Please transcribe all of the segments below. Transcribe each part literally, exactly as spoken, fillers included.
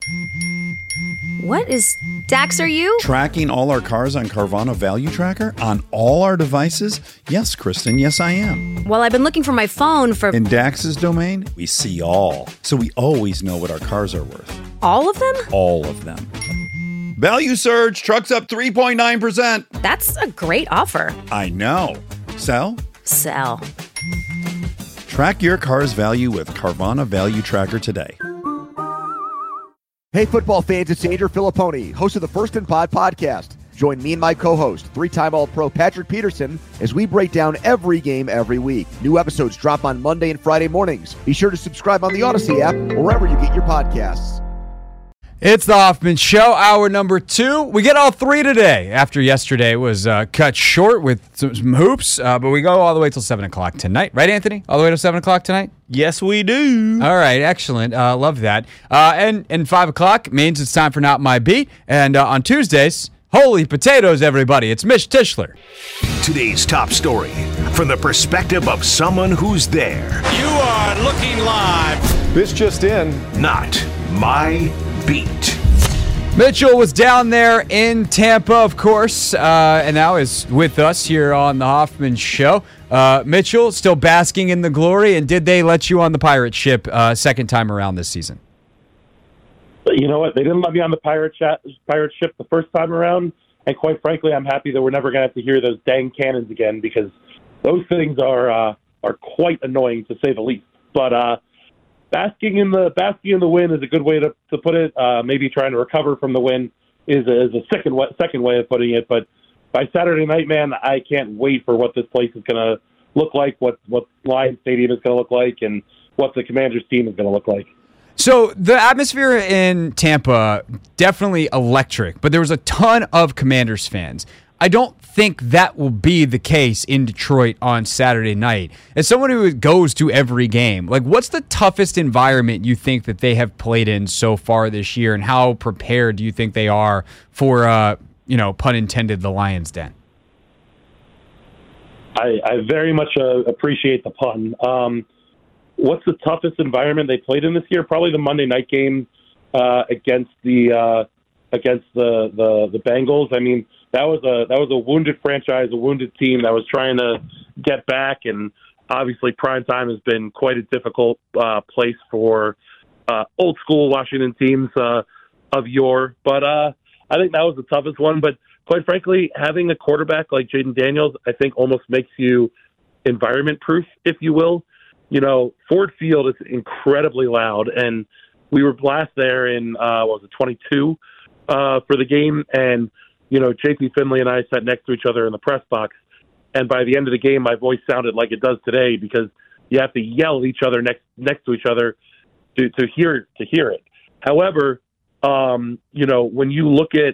What is... Dax, are you? Tracking all our cars on Carvana Value Tracker on all our devices? Yes, Kristen, yes I am. Well, I've been looking for my phone for... In Dax's domain, we see all. So we always know what our cars are worth. All of them? All of them. Value surge, trucks up three point nine percent. That's a great offer. I know. Sell? Sell. Track your car's value with Carvana Value Tracker today. Hey, football fans, it's Andrew Filipponi, host of the First and Pod podcast. Join me and my co-host, three-time All-Pro Patrick Peterson, as we break down every game every week. New episodes drop on Monday and Friday mornings. Be sure to subscribe on the Odyssey app or wherever you get your podcasts. It's the Hoffman Show, hour number two. We get all three today after yesterday was uh, cut short with some, some hoops, uh, but we go all the way till seven o'clock tonight. Right, Anthony? All the way till seven o'clock tonight? Yes, we do. All right, excellent. Uh, love that. Uh, and, and five o'clock means it's time for Not My Beat. And uh, on Tuesdays, holy potatoes, everybody. It's Mitch Tischler. Today's top story from the perspective of someone who's there. You are looking live. This just in. Not My Beat. Mitchell was down there in Tampa, of course, uh, and now is with us here on the Hoffman Show. Uh, Mitchell, still basking in the glory, and did they let you on the pirate ship uh, second time around this season? You know what? They didn't let me on the pirate, chat, pirate ship the first time around, and quite frankly, I'm happy that we're never going to have to hear those dang cannons again, because those things are uh, are quite annoying, to say the least. But uh, basking in the basking in the win is a good way to, to put it. Uh, maybe trying to recover from the win is a, is a second way, second way of putting it. But by Saturday night, man, I can't wait for what this place is going to look like, what what Lions Stadium is going to look like, and what the Commanders team is going to look like. So the atmosphere in Tampa, definitely electric, but there was a ton of Commanders fans. I don't think that will be the case in Detroit on Saturday night. As someone who goes to every game, like, what's the toughest environment you think that they have played in so far this year, and how prepared do you think they are for, uh, you know, pun intended, the Lions' Den? I, I very much uh, appreciate the pun. Um, what's the toughest environment they played in this year? Probably the Monday night game uh, against the uh, against the, the the Bengals. I mean, that was a that was a wounded franchise, a wounded team that was trying to get back, and obviously primetime has been quite a difficult uh, place for uh, old school Washington teams uh, of yore. But uh, I think that was the toughest one. But quite frankly, having a quarterback like Jaden Daniels, I think almost makes you environment proof, if you will. You know, Ford Field is incredibly loud, and we were blast there in uh, what was it, twenty-two uh, for the game, and you know, J P Finley and I sat next to each other in the press box, and by the end of the game, my voice sounded like it does today, because you have to yell at each other next next to each other to, to hear to hear it. However, um, you know, when you look at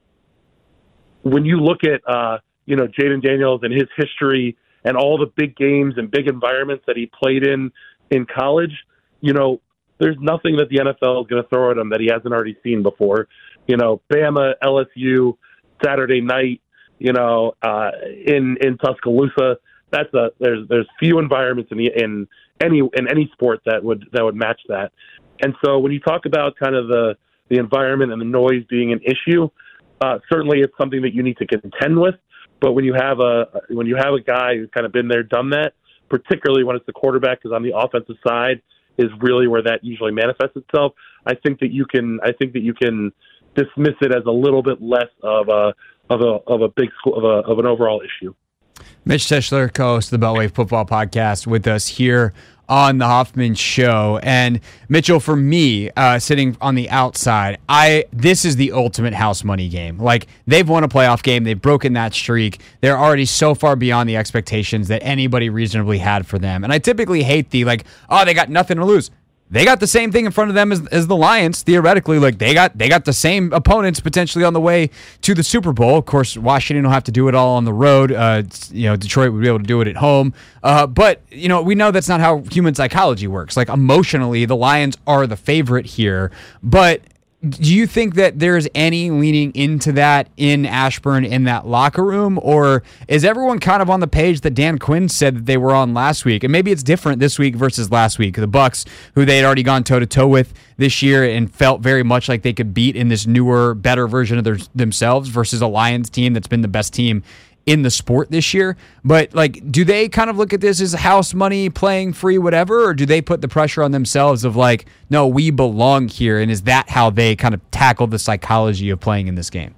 when you look at uh, you know, Jaden Daniels and his history and all the big games and big environments that he played in in college, you know, there's nothing that the N F L is going to throw at him that he hasn't already seen before. You know, Bama, L S U, Saturday night, you know, uh, in in Tuscaloosa. That's a there's there's few environments in the, in any in any sport that would that would match that. And so when you talk about kind of the the environment and the noise being an issue, uh, certainly it's something that you need to contend with. But when you have a when you have a guy who's kind of been there, done that, particularly when it's the quarterback, because on the offensive side is really where that usually manifests itself. I think that you can I think that you can dismiss it as a little bit less of a of a of a big school of a of an overall issue. Mitch Tischler, co-host of the Beltway Football Podcast, with us here on the Hoffman Show. And Mitchell, for me, uh, sitting on the outside, I this is the ultimate house money game. Like, they've won a playoff game, they've broken that streak. They're already so far beyond the expectations that anybody reasonably had for them. And I typically hate the like, oh, they got nothing to lose. They got the same thing in front of them as, as the Lions, theoretically. Like, they got they got the same opponents potentially on the way to the Super Bowl. Of course, Washington will have to do it all on the road. Uh, you know, Detroit would be able to do it at home. Uh, but, you know, we know that's not how human psychology works. Like, emotionally, the Lions are the favorite here. But do you think that there's any leaning into that in Ashburn in that locker room, or is everyone kind of on the page that Dan Quinn said that they were on last week? And maybe it's different this week versus last week. The Bucs, who they had already gone toe to toe with this year and felt very much like they could beat in this newer, better version of their, themselves, versus a Lions team that's been the best team in the sport this year. But like, do they kind of look at this as house money, playing free, whatever, or do they put the pressure on themselves of like, no, we belong here? And is that how they kind of tackle the psychology of playing in this game?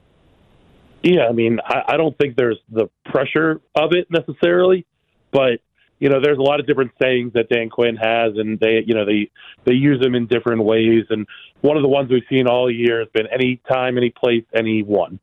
Yeah, I mean, I, I don't think there's the pressure of it necessarily, but you know, there's a lot of different sayings that Dan Quinn has, and they, you know, they they use them in different ways. And one of the ones we've seen all year has been any time, any place, anyone.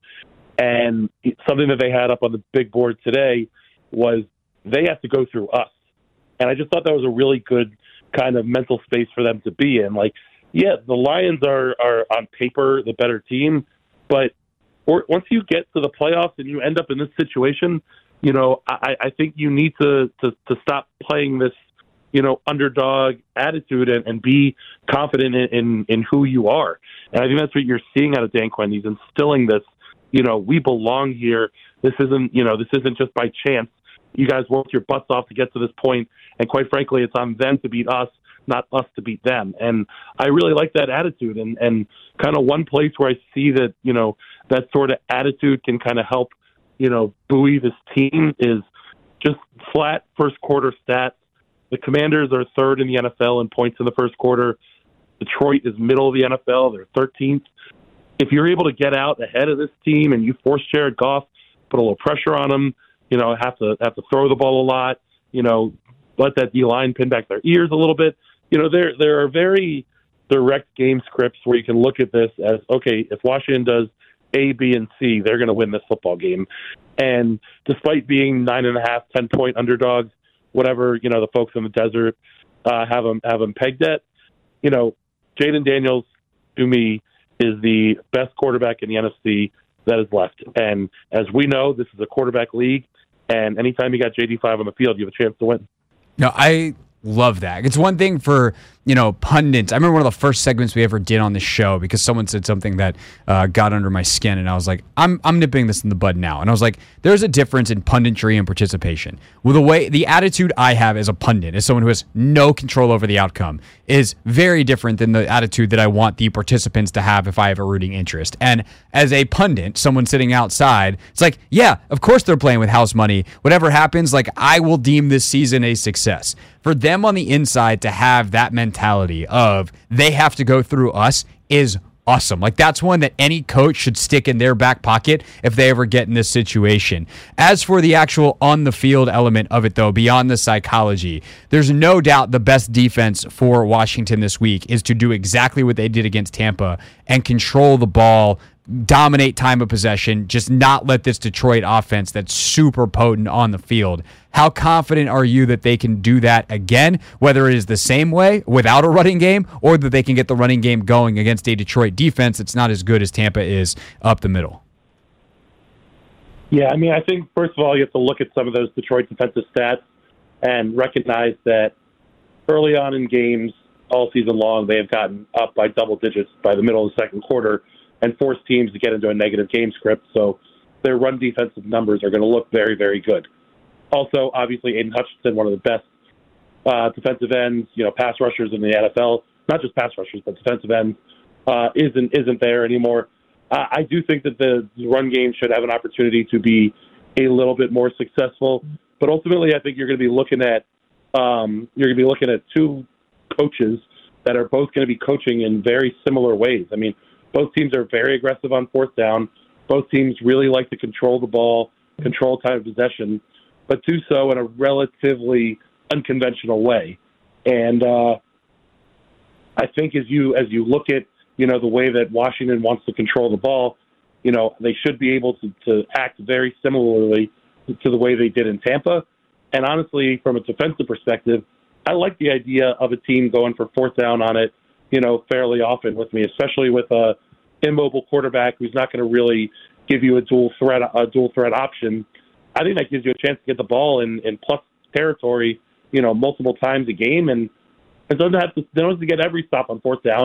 And something that they had up on the big board today was they have to go through us. And I just thought that was a really good kind of mental space for them to be in. Like, yeah, the Lions are, are on paper the better team, but or, once you get to the playoffs and you end up in this situation, you know, I, I think you need to, to, to stop playing this, you know, underdog attitude and, and be confident in, in, in who you are. And I think that's what you're seeing out of Dan Quinn. He's instilling this, you know, we belong here. This isn't, you know, this isn't just by chance. You guys worked your butts off to get to this point, and quite frankly, it's on them to beat us, not us to beat them. And I really like that attitude. And, and kind of one place where I see that, you know, that sort of attitude can kind of help, you know, buoy this team is just flat first quarter stats. The Commanders are third in the N F L in points in the first quarter. Detroit is middle of the N F L. They're thirteenth. If you're able to get out ahead of this team and you force Jared Goff, put a little pressure on him, you know, have to have to throw the ball a lot, you know, let that D-line pin back their ears a little bit. You know, there there are very direct game scripts where you can look at this as, okay, if Washington does A, B, and C, they're going to win this football game. And despite being nine and a half, ten-point underdogs, whatever, you know, the folks in the desert uh, have them have them pegged at, you know, Jayden Daniels, to me, is the best quarterback in the N F C that is left. And as we know, this is a quarterback league, and anytime you got J D five on the field, you have a chance to win. No, I love that. It's one thing for, you know, pundits. I remember one of the first segments we ever did on the show because someone said something that uh, got under my skin, and I was like, I'm I'm nipping this in the bud now. And I was like, there's a difference in punditry and participation. Well, the way the attitude I have as a pundit, as someone who has no control over the outcome, is very different than the attitude that I want the participants to have if I have a rooting interest. And as a pundit, someone sitting outside, it's like, yeah, of course they're playing with house money. Whatever happens, like, I will deem this season a success. For them on the inside to have that mentality of they have to go through us is awesome. Like, that's one that any coach should stick in their back pocket if they ever get in this situation. As for the actual on the field element of it, though, beyond the psychology, there's no doubt the best defense for Washington this week is to do exactly what they did against Tampa and control the ball, dominate time of possession, just not let this Detroit offense that's super potent on the field. How confident are you that they can do that again, whether it is the same way without a running game or that they can get the running game going against a Detroit defense that's not as good as Tampa is up the middle? Yeah, I mean, I think, first of all, you have to look at some of those Detroit defensive stats and recognize that early on in games, all season long, they have gotten up by double digits by the middle of the second quarter and forced teams to get into a negative game script. So their run defensive numbers are going to look very, very good. Also, obviously, Aiden Hutchinson, one of the best uh, defensive ends, you know, pass rushers in the N F L, not just pass rushers, but defensive ends, uh, isn't isn't there anymore. Uh, I do think that the run game should have an opportunity to be a little bit more successful. But ultimately, I think you're going to be looking at um, you're going to be looking at two coaches that are both going to be coaching in very similar ways. I mean, both teams are very aggressive on fourth down. Both teams really like to control the ball, control time of possession, but do so in a relatively unconventional way. And uh, I think as you as you look at, you know, the way that Washington wants to control the ball, you know, they should be able to, to act very similarly to the way they did in Tampa. And honestly, from a defensive perspective, I like the idea of a team going for fourth down on it, you know, fairly often with me, especially with a immobile quarterback who's not going to really give you a dual threat a dual threat option. I think that gives you a chance to get the ball in, in plus territory, you know, multiple times a game, and it doesn't have to. They don't have to get every stop on fourth down,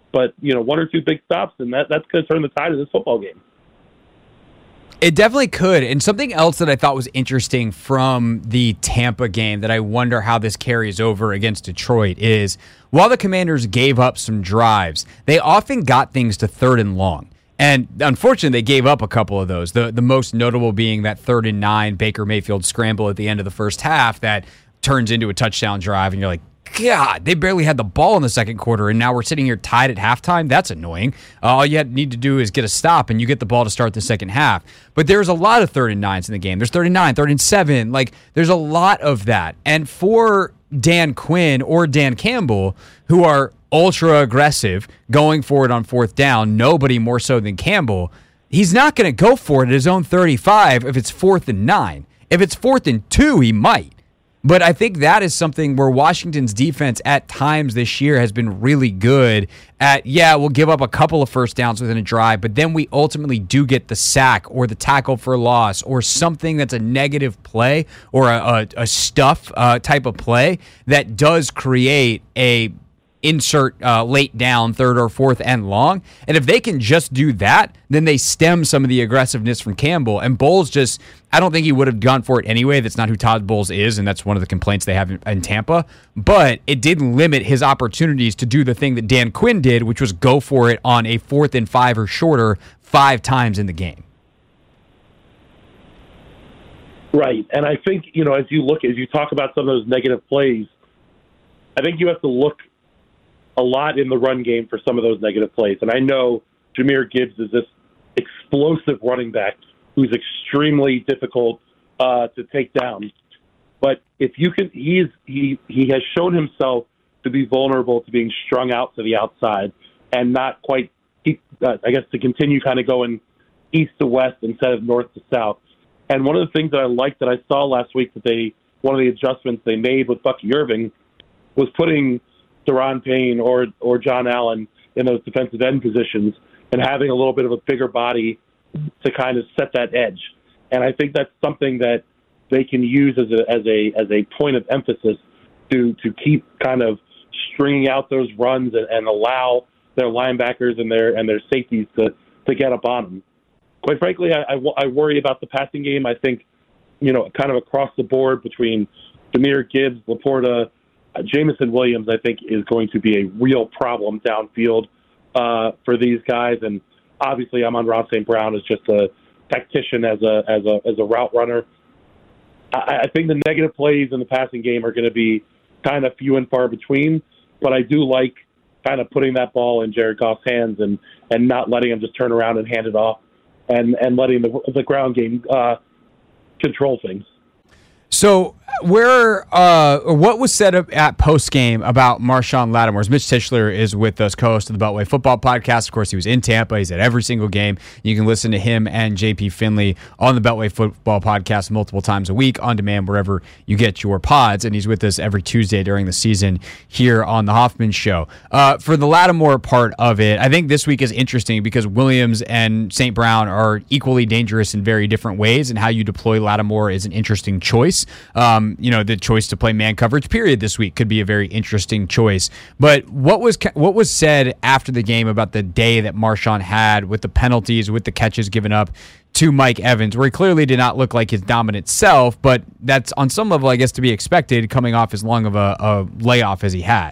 but you know, one or two big stops, and that that's going to turn the tide of this football game. It definitely could. And something else that I thought was interesting from the Tampa game that I wonder how this carries over against Detroit is while the Commanders gave up some drives, they often got things to third and long. And unfortunately, they gave up a couple of those. The the most notable being that third and nine Baker Mayfield scramble at the end of the first half that turns into a touchdown drive. And you're like, God, they barely had the ball in the second quarter, and now we're sitting here tied at halftime. That's annoying. Uh, all you need to do is get a stop, and you get the ball to start the second half. But there's a lot of third and nines in the game. There's third and nine, third and seven. Like, there's a lot of that. And for Dan Quinn or Dan Campbell, who are ultra aggressive, going for it on fourth down, nobody more so than Campbell, he's not going to go for it at his own thirty-five if it's fourth and nine. If it's fourth and two, he might. But I think that is something where Washington's defense at times this year has been really good at, yeah, we'll give up a couple of first downs within a drive, but then we ultimately do get the sack or the tackle for loss or something that's a negative play or a, a, a stuff uh, type of play that does create a insert uh, late down, third or fourth and long. And if they can just do that, then they stem some of the aggressiveness from Campbell. And Bowles just, I don't think he would have gone for it anyway. That's not who Todd Bowles is, and that's one of the complaints they have in, in Tampa. But it did limit his opportunities to do the thing that Dan Quinn did, which was go for it on a fourth and five or shorter five times in the game. Right. And I think, you know, as you look, as you talk about some of those negative plays, I think you have to look a lot in the run game for some of those negative plays. And I know Jahmyr Gibbs is this explosive running back who's extremely difficult uh, to take down. But if you can, he's he he has shown himself to be vulnerable to being strung out to the outside and not quite, uh, I guess, to continue kind of going east to west instead of north to south. And one of the things that I liked that I saw last week that they, one of the adjustments they made with Bucky Irving was putting Daron Payne or or John Allen in those defensive end positions and having a little bit of a bigger body to kind of set that edge. And I think that's something that they can use as a as a as a point of emphasis to to keep kind of stringing out those runs and, and allow their linebackers and their and their safeties to, to get up on them. Quite frankly, I, I, I worry about the passing game. I think, you know, kind of across the board between Jahmyr Gibbs, Laporta, Uh, Jameson Williams, I think, is going to be a real problem downfield uh, for these guys. And obviously, Amon-Ra Saint Brown is just a tactician as a as a as a route runner. I, I think the negative plays in the passing game are going to be kind of few and far between. But I do like kind of putting that ball in Jared Goff's hands and, and not letting him just turn around and hand it off, and and letting the the ground game uh, control things. So where uh, what was said at post game about Marshawn Lattimore? Mitch Tischler is with us, co-host of the Beltway Football Podcast. Of course, he was in Tampa. He's at every single game. You can listen to him and J P Finley on the Beltway Football Podcast multiple times a week on demand wherever you get your pods. And he's with us every Tuesday during the season here on the Hoffman Show. Uh, for the Lattimore part of it, I think this week is interesting because Williams and Saint Brown are equally dangerous in very different ways, and how you deploy Lattimore is an interesting choice. Um, you know, the choice to play man coverage period this week could be a very interesting choice. But what was what was said after the game about the day that Marshawn had with the penalties, with the catches given up to Mike Evans, where he clearly did not look like his dominant self, but that's on some level, I guess, to be expected coming off as long of a, a layoff as he had.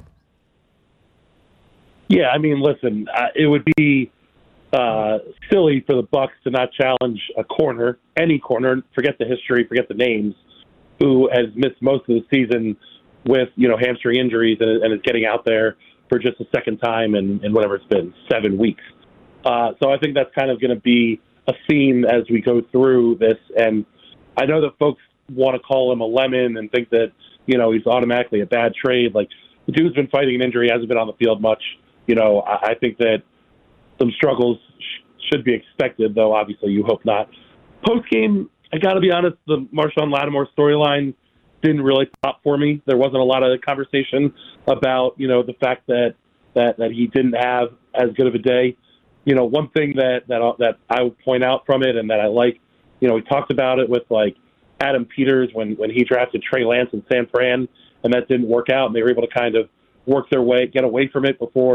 Yeah, I mean, listen, uh, it would be uh, silly for the Bucs to not challenge a corner, any corner, forget the history, forget the names, who has missed most of the season with, you know, hamstring injuries and, and is getting out there for just a second time in, in whatever it's been, seven weeks. Uh, so I think that's kind of going to be a theme as we go through this. And I know that folks want to call him a lemon and think that, you know, he's automatically a bad trade. Like, the dude's been fighting an injury, hasn't been on the field much. You know, I, I think that some struggles sh- should be expected, though obviously you hope not. Post-game, I got to be honest, the Marshawn Lattimore storyline didn't really pop for me. There wasn't a lot of conversation about, you know, the fact that, that, that he didn't have as good of a day. You know, one thing that, that, that I would point out from it and that I like, you know, we talked about it with, like, Adam Peters when, when he drafted Trey Lance in San Fran, and that didn't work out, and they were able to kind of work their way, get away from it before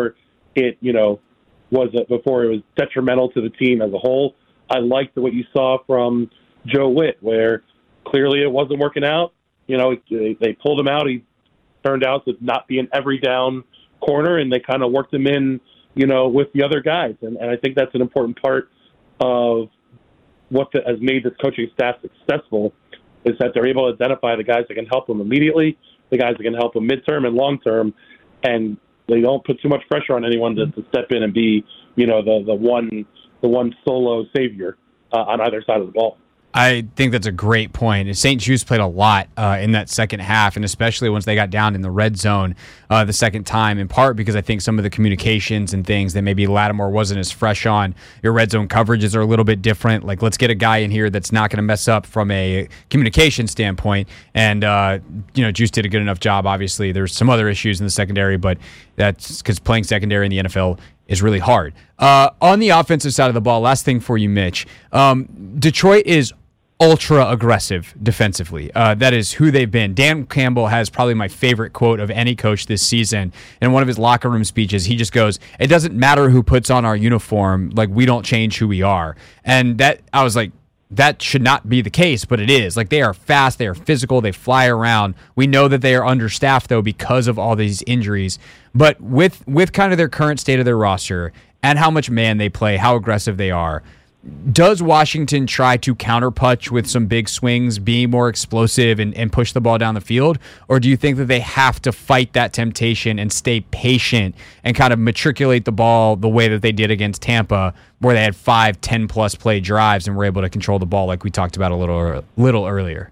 it, you know, was a, before it was detrimental to the team as a whole. I liked what you saw from Joe Witt, where clearly it wasn't working out. You know, they, they pulled him out. He turned out to not be an every down corner, and they kind of worked him in, you know, with the other guys. And, and I think that's an important part of what the, has made this coaching staff successful, is that they're able to identify the guys that can help them immediately, the guys that can help them midterm and long term, and they don't put too much pressure on anyone to, to step in and be, you know, the the one the one solo savior uh, on either side of the ball. I think that's a great point. Saint Just played a lot uh, in that second half, and especially once they got down in the red zone uh, the second time, in part because I think some of the communications and things that maybe Lattimore wasn't as fresh on. Your red zone coverages are a little bit different. Like, let's get a guy in here that's not going to mess up from a communication standpoint. And, uh, you know, Juice did a good enough job, obviously. There's some other issues in the secondary, but that's because playing secondary in the N F L is really hard. Uh, on the offensive side of the ball, last thing for you, Mitch. Um, Detroit is ultra aggressive defensively. Uh, that is who they've been. Dan Campbell has probably my favorite quote of any coach this season. In one of his locker room speeches, he just goes, "It doesn't matter who puts on our uniform. Like, we don't change who we are." And that, I was like, that should not be the case, but it is. Like, they are fast, they are physical, they fly around. We know that they are understaffed, though, because of all these injuries. But with with kind of their current state of their roster and how much man they play, how aggressive they are, does Washington try to counterpunch with some big swings, be more explosive, and, and push the ball down the field? Or do you think that they have to fight that temptation and stay patient and kind of matriculate the ball the way that they did against Tampa, where they had five, ten-plus play drives and were able to control the ball like we talked about a little, little earlier?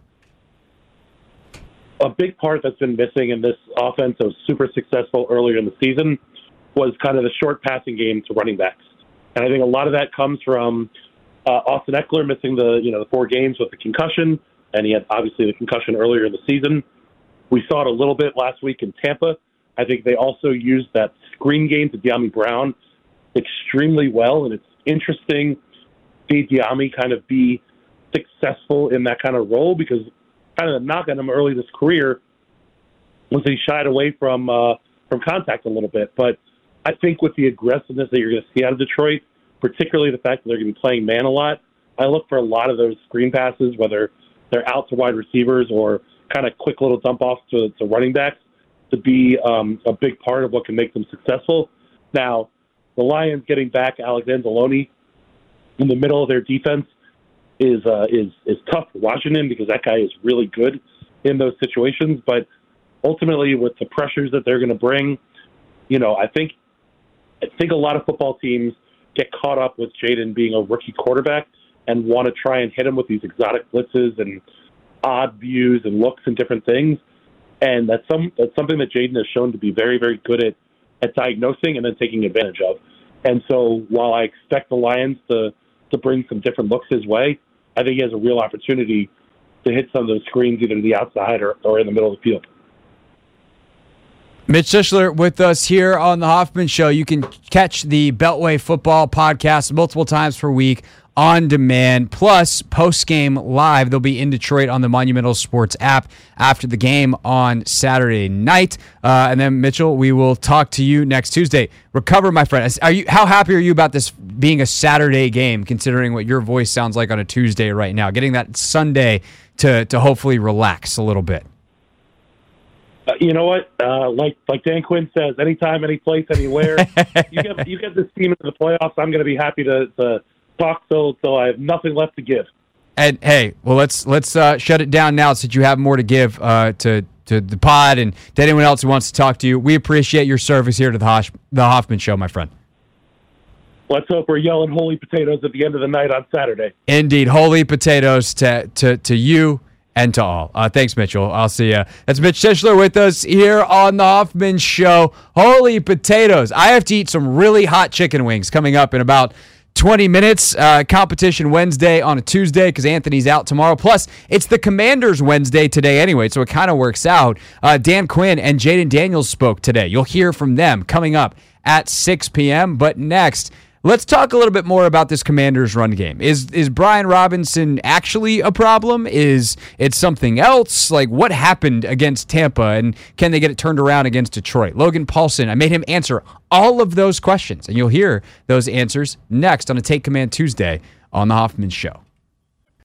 A big part that's been missing in this offense that was super successful earlier in the season was kind of the short passing game to running backs. And I think a lot of that comes from uh, Austin Eckler missing the you know the four games with the concussion, and he had obviously the concussion earlier in the season. We saw it a little bit last week in Tampa. I think they also used that screen game to Dyami Brown extremely well, and it's interesting to see Dyami kind of be successful in that kind of role, because kind of the knock on him early in his career was that he shied away from uh, from contact a little bit. But I think with the aggressiveness that you're going to see out of Detroit, particularly the fact that they're going to be playing man a lot, I look for a lot of those screen passes, whether they're out to wide receivers or kind of quick little dump offs to, to running backs, to be um, a big part of what can make them successful. Now, the Lions getting back Alex Anzalone in the middle of their defense is uh, is is tough for Washington, because that guy is really good in those situations. But ultimately, with the pressures that they're going to bring, you know, I think I think a lot of football teams get caught up with Jaden being a rookie quarterback and want to try and hit him with these exotic blitzes and odd views and looks and different things. And that's some that's something that Jaden has shown to be very, very good at, at diagnosing and then taking advantage of. And so while I expect the Lions to, to bring some different looks his way, I think he has a real opportunity to hit some of those screens either to the outside or, or in the middle of the field. Mitch Tischler with us here on the Hoffman Show. You can catch the Beltway Football Podcast multiple times per week on demand, plus post-game live. They'll be in Detroit on the Monumental Sports app after the game on Saturday night. Uh, and then, Mitchell, we will talk to you next Tuesday. Recover, my friend. Are you? How happy are you about this being a Saturday game, considering what your voice sounds like on a Tuesday right now? Getting that Sunday to, to hopefully relax a little bit. Uh, you know what? Uh, like like Dan Quinn says, anytime, any place, anywhere. you get you get this team into the playoffs, I'm going to be happy to, to talk till till I have nothing left to give. And hey, well, let's let's uh, shut it down now, since you have more to give uh, to to the pod and to anyone else who wants to talk to you. We appreciate your service here to the Hosh, the Hoffman Show, my friend. Let's hope we're yelling holy potatoes at the end of the night on Saturday. Indeed, holy potatoes to to to you and to all. Uh, thanks, Mitchell. I'll see you. That's Mitch Tischler with us here on the Hoffman Show. Holy potatoes. I have to eat some really hot chicken wings coming up in about twenty minutes. Uh, competition Wednesday on a Tuesday because Anthony's out tomorrow. Plus, it's the Commanders Wednesday today anyway, so it kind of works out. Uh, Dan Quinn and Jaden Daniels spoke today. You'll hear from them coming up at six p.m. But next, Let's talk a little bit more about this Commanders run game. Is is Brian Robinson actually a problem? Is it something else? Like, what happened against Tampa, and can they get it turned around against Detroit? Logan Paulson, I made him answer all of those questions, and you'll hear those answers next on a Take Command Tuesday on The Hoffman Show.